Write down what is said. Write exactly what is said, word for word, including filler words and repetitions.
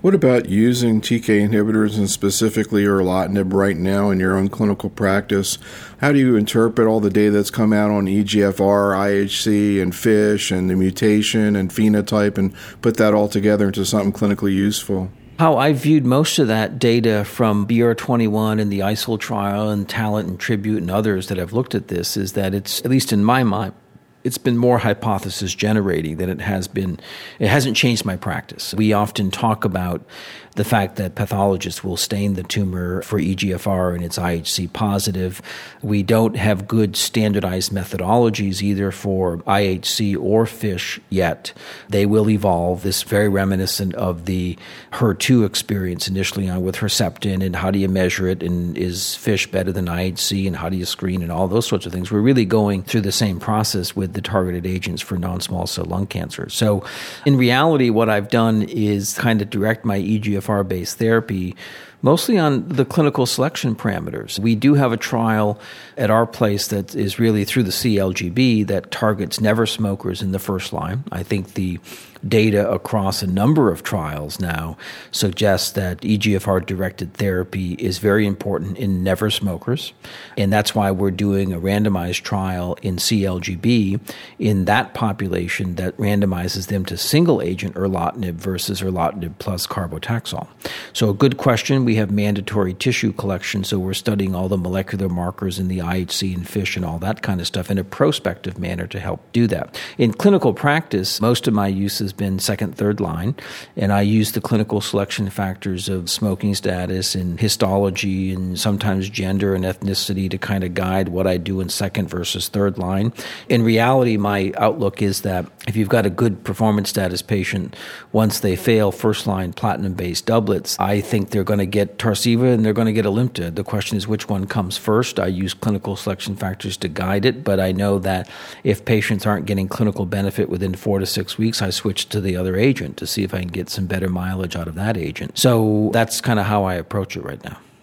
What about using T K inhibitors and specifically erlotinib right now in your own clinical practice? How do you interpret all the data that's come out on E G F R, I H C, and FISH, and the mutation and phenotype, and put that all together into something clinically useful? How I viewed most of that data from B R twenty-one and the I S O L trial and Talent and Tribute and others that have looked at this is that it's, at least in my mind, it's been more hypothesis generating than it has been. It hasn't changed my practice. We often talk about the fact that pathologists will stain the tumor for E G F R and it's I H C positive. We don't have good standardized methodologies either for I H C or FISH yet. They will evolve. This is very reminiscent of the H E R two experience initially on with Herceptin and how do you measure it and is FISH better than I H C and how do you screen and all those sorts of things. We're really going through the same process with the targeted agents for non-small cell lung cancer. So in reality, what I've done is kind of direct my E G F R-based therapy mostly on the clinical selection parameters. We do have a trial at our place that is really through the C L G B that targets never smokers in the first line. I think the data across a number of trials now suggests that E G F R-directed therapy is very important in never smokers, and that's why we're doing a randomized trial in C L G B in that population that randomizes them to single-agent erlotinib versus erlotinib plus carbotaxol. So a good question. We have mandatory tissue collection, so we're studying all the molecular markers in the I H C and FISH and all that kind of stuff in a prospective manner to help do that. In clinical practice, most of my use has been second, third line, and I use the clinical selection factors of smoking status and histology and sometimes gender and ethnicity to kind of guide what I do in second versus third line. In reality, my outlook is that if you've got a good performance status patient, once they fail first-line platinum-based doublets, I think they're going to get Tarceva and they're going to get Alimta. The question is which one comes first. I use clinical selection factors to guide it, but I know that if patients aren't getting clinical benefit within four to six weeks, I switch to the other agent to see if I can get some better mileage out of that agent. So that's kind of how I approach it right now.